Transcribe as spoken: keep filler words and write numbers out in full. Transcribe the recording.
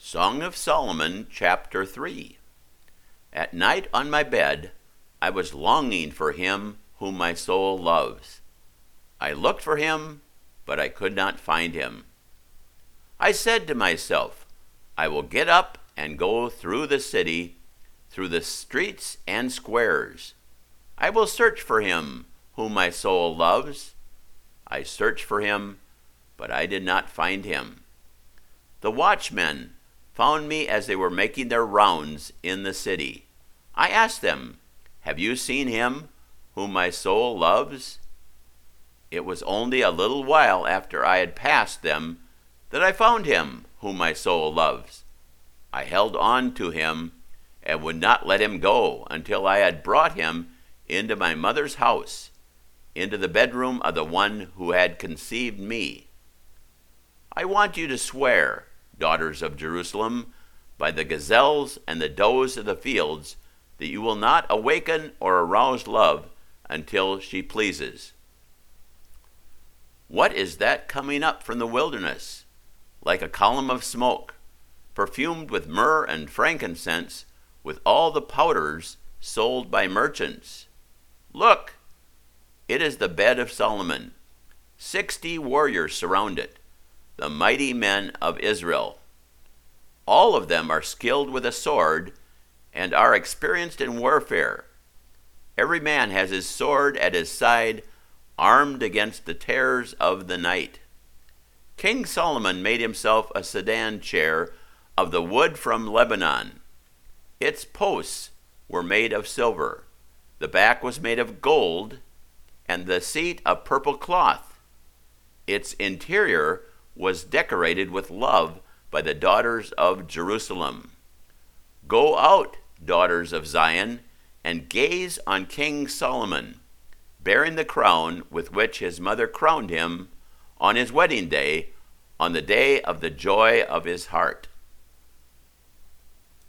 Song of Solomon, chapter three. At night on my bed, I was longing for him whom my soul loves. I looked for him, but I could not find him. I said to myself, I will get up and go through the city, through the streets and squares. I will search for him whom my soul loves. I searched for him, but I did not find him. The watchmen found me as they were making their rounds in the city. I asked them, Have you seen him whom my soul loves? It was only a little while after I had passed them that I found him whom my soul loves. I held on to him and would not let him go until I had brought him into my mother's house, into the bedroom of the one who had conceived me. I want you to swear, daughters of Jerusalem, by the gazelles and the does of the fields, that you will not awaken or arouse love until she pleases. What is that coming up from the wilderness, like a column of smoke, perfumed with myrrh and frankincense, with all the powders sold by merchants? Look, it is the bed of Solomon. Sixty warriors surround it, the mighty men of Israel. All of them are skilled with a sword and are experienced in warfare. Every man has his sword at his side, armed against the terrors of the night. King Solomon made himself a sedan chair of the wood from Lebanon. Its posts were made of silver. The back was made of gold, and the seat of purple cloth. Its interior was decorated with love by the daughters of Jerusalem. Go out, daughters of Zion, and gaze on King Solomon, bearing the crown with which his mother crowned him on his wedding day, on the day of the joy of his heart.